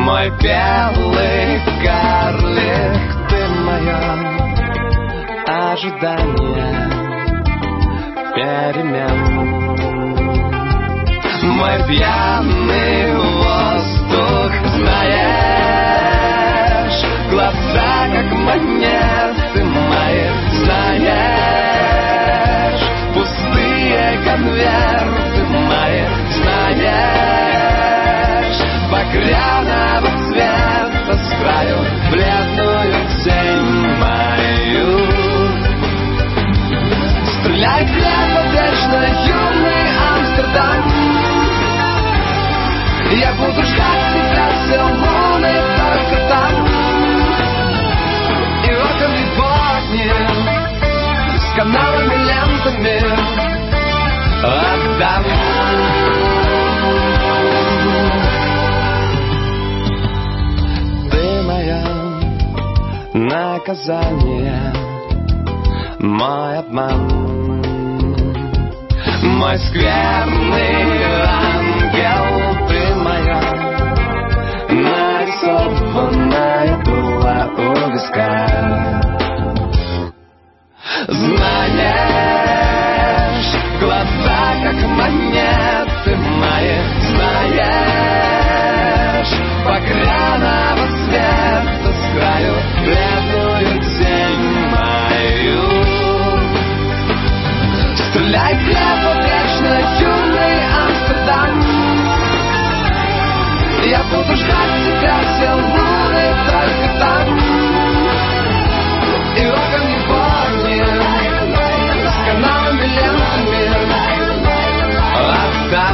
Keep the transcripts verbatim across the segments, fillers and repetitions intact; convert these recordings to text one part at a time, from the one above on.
Мой белый карлик, ты мое ожидание перемен. Мой пьяный воздух, знаешь, глаза как монеты мои, знаешь, пустые конверты мои, знаешь, багряного цвета с краю бледную тень мою. Стреляй хлеба вечно, юный Амстердам. Я буду ждать тебя все луны только там. И оками богни с каналами, лентами отдам. Ты мое наказание, мой обман, мой скверный ангел. Ты моя нарисованная дула у виска. Знаешь, глаза как монеты мои, знаешь, багряного цвета с краю бледную тень мою. Стреляй хлеба вечно, юный Амстердам. Я буду ждать тебя все луны только там. И оками богни с каналами, лентами отдам.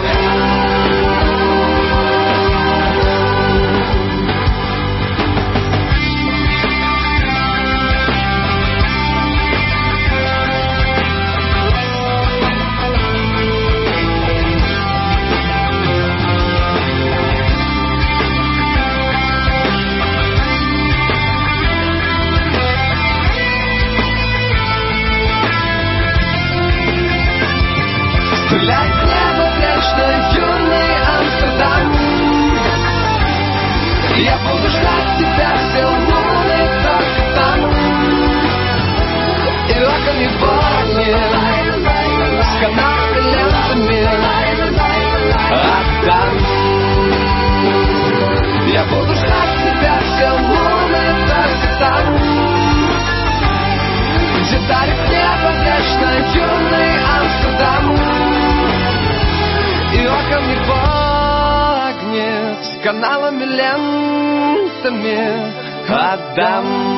Стреляй хлеба вечно, юный Амстердам. Я буду ждать тебя все луны только там. И оками богни с каналами, лентами отдам. Я буду ждать тебя все луны только там, где дарит небо вечно, юный Амстердам. И оками богни с каналами, лентами отдам.